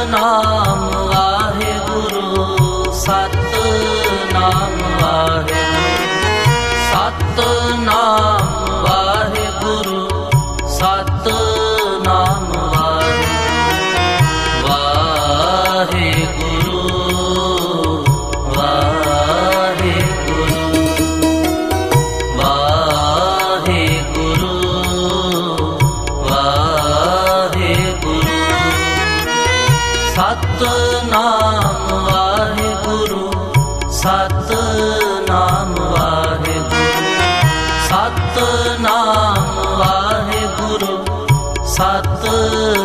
Satnam Waheguru Satnam Waheguru Satnam Waheguru Satnam Waheguru Waheguru Waheguru Waheguru Satnam Waheguru Satnam Waheguru Satnam Waheguru Satnam